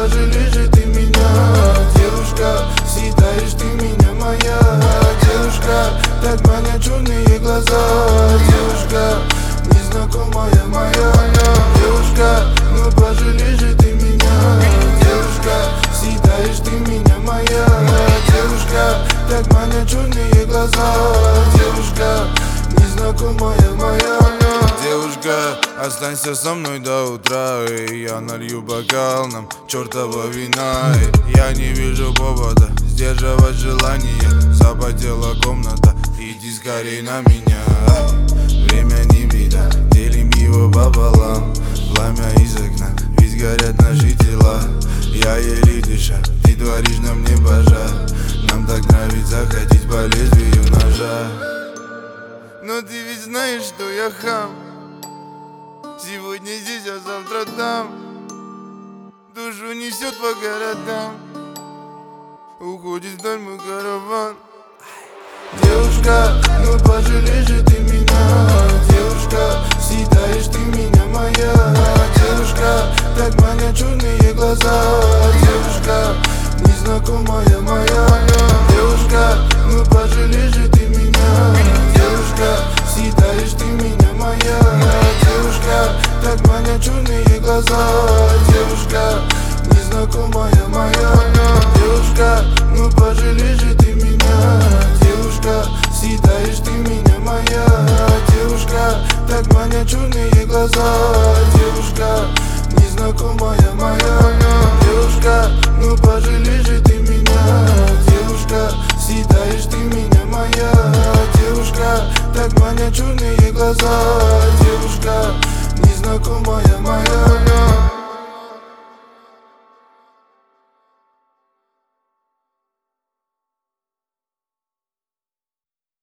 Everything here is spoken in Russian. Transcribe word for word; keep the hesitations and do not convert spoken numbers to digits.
пожалеешь же ты меня. Девушка, съедаешь ты меня, моя девушка, так манят черные глаза. Девушка, незнакомая моя девушка, ну пожалеешь же ты меня. Девушка, съедаешь ты меня, моя девушка, так манят черные глаза. Девушка, незнакомая моя девушка, останься со мной до утра, и я налью бокал нам чертова вина. И я не вижу повода сдерживать желание. Запотела комната, иди скорей на меня. Время не беда, делим его пополам. Пламя из окна, ведь горят наши тела. Я еле дыша, ты творишь на мне пожар. Нам так нравится ходить по лезвию ножа. Но ты ведь знаешь, что я хам. Сегодня здесь, а завтра там. Душу несет по городам. Уходит вдаль мой караван. Девушка, ну пожалеешь же ты меня. Девушка, съедаешь ты меня, моя девушка, так манят черные глаза. Девушка, незнакомая моя девушка, ну пожалеешь же ты меня. Девушка, съедаешь ты меня, моя девушка, так манят черные глаза. Девушка, незнакомая моя девушка, ну пожалеешь же ты меня. Девушка, съедаешь ты меня, моя девушка, так манят черные глаза. Девушка, незнакомая моя девушка, ну пожалеешь же ты меня. Девушка, съедаешь ты меня, моя девушка, так манят черные глаза. Девушка,